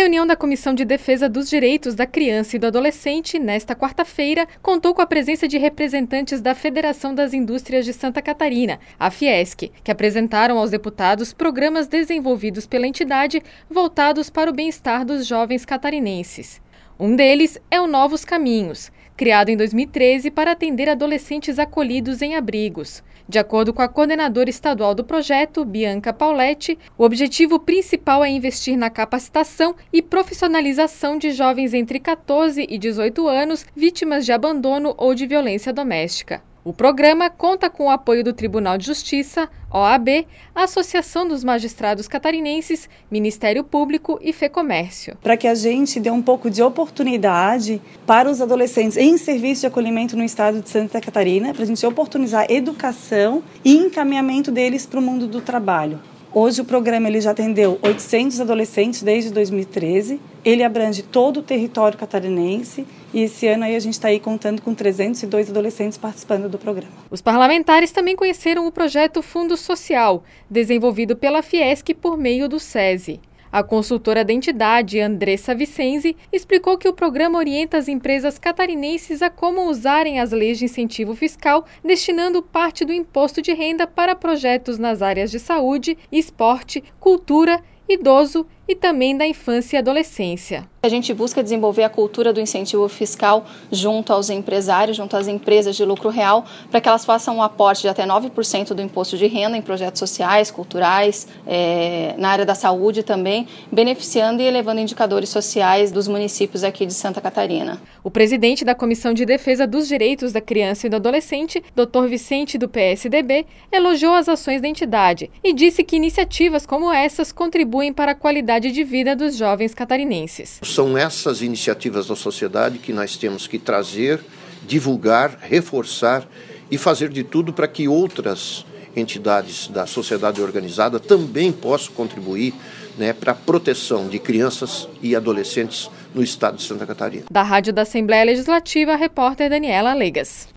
reunião da Comissão de Defesa dos Direitos da Criança e do Adolescente, nesta quarta-feira, contou com a presença de representantes da Federação das Indústrias de Santa Catarina, a Fiesc, que apresentaram aos deputados programas desenvolvidos pela entidade voltados para o bem-estar dos jovens catarinenses. Um deles é o Novos Caminhos, criado em 2013 para atender adolescentes acolhidos em abrigos. De acordo com a coordenadora estadual do projeto, Bianca Pauletti, o objetivo principal é investir na capacitação e profissionalização de jovens entre 14 e 18 anos vítimas de abandono ou de violência doméstica. O programa conta com o apoio do Tribunal de Justiça, OAB, Associação dos Magistrados Catarinenses, Ministério Público e FEComércio. Para que a gente dê um pouco de oportunidade para os adolescentes em serviço de acolhimento no estado de Santa Catarina, para a gente oportunizar educação e encaminhamento deles para o mundo do trabalho. Hoje o programa ele já atendeu 800 adolescentes desde 2013, ele abrange todo o território catarinense e esse ano aí a gente está aí contando com 302 adolescentes participando do programa. Os parlamentares também conheceram o projeto Fundo Social, desenvolvido pela Fiesc por meio do SESI. A consultora da entidade, Andressa Vicenzi, explicou que o programa orienta as empresas catarinenses a como usarem as leis de incentivo fiscal, destinando parte do imposto de renda para projetos nas áreas de saúde, esporte, cultura, idoso e também da infância e adolescência. A gente busca desenvolver a cultura do incentivo fiscal junto aos empresários, junto às empresas de lucro real, para que elas façam um aporte de até 9% do imposto de renda em projetos sociais, culturais, na área da saúde também, beneficiando e elevando indicadores sociais dos municípios aqui de Santa Catarina. O presidente da Comissão de Defesa dos Direitos da Criança e do Adolescente, Dr. Vicente, do PSDB, elogiou as ações da entidade e disse que iniciativas como essas contribuem para a qualidade de vida dos jovens catarinenses. São essas iniciativas da sociedade que nós temos que trazer, divulgar, reforçar e fazer de tudo para que outras entidades da sociedade organizada também possam contribuir, para a proteção de crianças e adolescentes no estado de Santa Catarina. Da Rádio da Assembleia Legislativa, a repórter Daniela Legas.